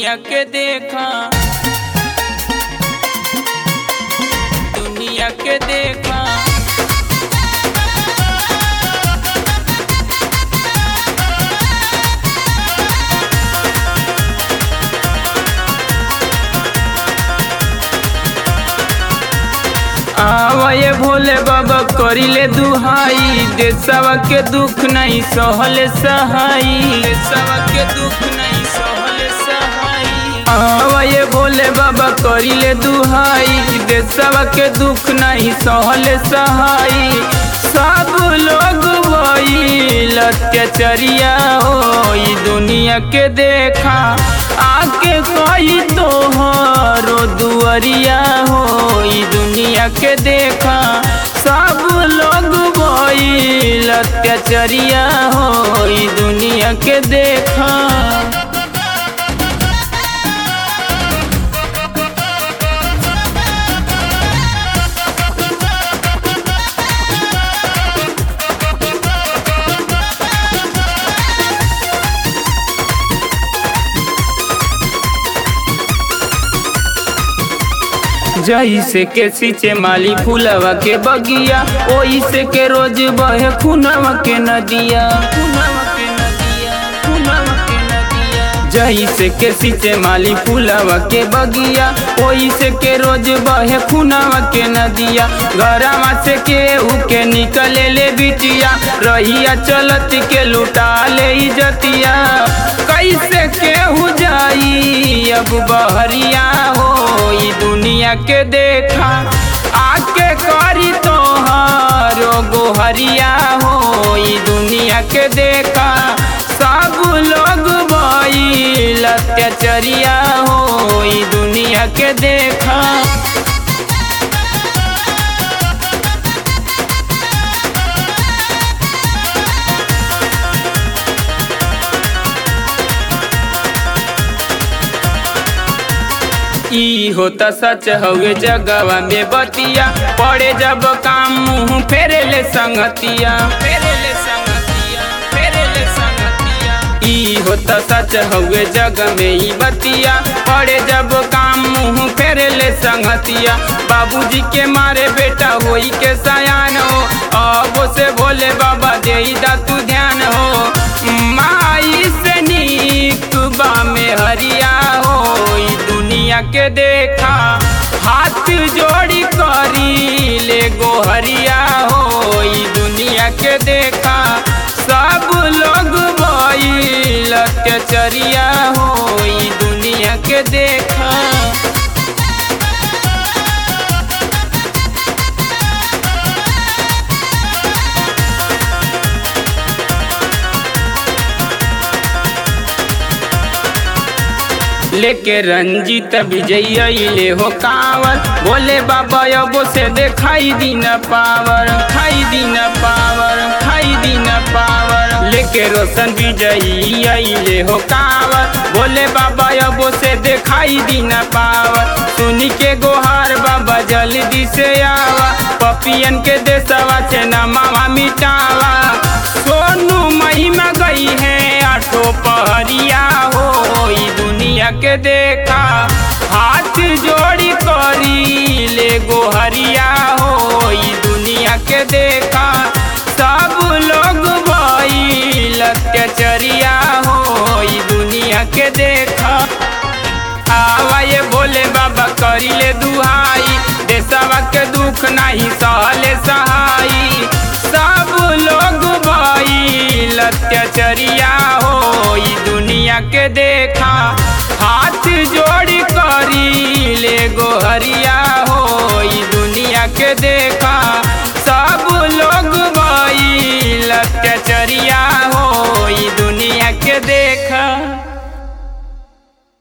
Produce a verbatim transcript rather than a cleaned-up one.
दुनिया के देखा, दुनिया के देखा। आवये भोले बाबा करिले दुहाई, देशवा के दुख नहीं सहले सहाई, देशवा के दुख नहीं सहले सहाई। आवये भोले बाबा करिले दुहाई, देशवा के दुख नहीं सहले सहाई। सब लोग भइल अत्याचारिया हो, ई दुनिया के देखा आके कोई तोहरो दुआरिया हो, ई दुनिया के देखा। सब लोग भइल अत्याचारिया हो, ई दुनिया के देखा। जैसे के सींचे माली फूलवा के बगिया, ओइसे के रोज बहे खूनवा के नदिया, खूनवा के नदिया, खूनवा के नदिया। जैसे के सींचे माली फूलवा के बगिया, ओइसे के रोज बहे खूनवा के नदिया। घरवा से केहू के निकले ले बिटिया, रहिया चलत के लुटा ले इजतिया। कैसे केहू जाई अब बहरिया हो, ई दुनिया के देखा आके करी तोहरो गोहरिया हो, ई दुनिया के देखा। सब लोग भइल अत्याचारिया हो, ई दुनिया के देखा। ई होता सच हवे जगवा में बतिया, पड़े जब काम मुँह फेरे ले संगतिया, फेरे ले संगतिया, फेरे ले संगतिया। ई होता सच हवे जग में ई बतिया, पड़े जब काम मुँह फेरे ले संगतिया। बाबूजी के मारे बेटा होई के सयान हो, अब से भोले बाबा दे दा तू ध्यान हो। माई से नीक बा में हरिया हो, ई दुनिया के देखा। हाथ जोड़ी करी ले गोहरिया हो, ई दुनिया के देखा। सब लोग भइल अत्याचारिया हो, ई दुनिया के देखा। लेके रंजीत विजय अइले हो कांवर, बोले बाबा अब से देखाई दिन पावर, खाई दिन पावर, खाई दिन पावर। लेके रोशन विजय अइले हो कांवर, बोले बाबा अब से देखाई दिन पावर। सुनी के गोहार बाबा जल्दी से आवा, पपियन के देशवा से नमवा मिटावा। सोनू महिमा गई है आठो पहरिया हो, ई दुनिया के देखा। हाथ जोड़ी करी ले गोहरिया हो, ई दुनिया के देखा। सब लोग भइल अत्याचारिया हो, ई दुनिया के देखा। आवये भोले बाबा करिले दुहाई, देशवा के दुख नहीं सहले सहाई। सब लोग भइल अत्याचारिया हो, ई दुनिया के देखा। हाथ जोड़ी करी ले गोहरिया हो, ई दुनिया के देखा।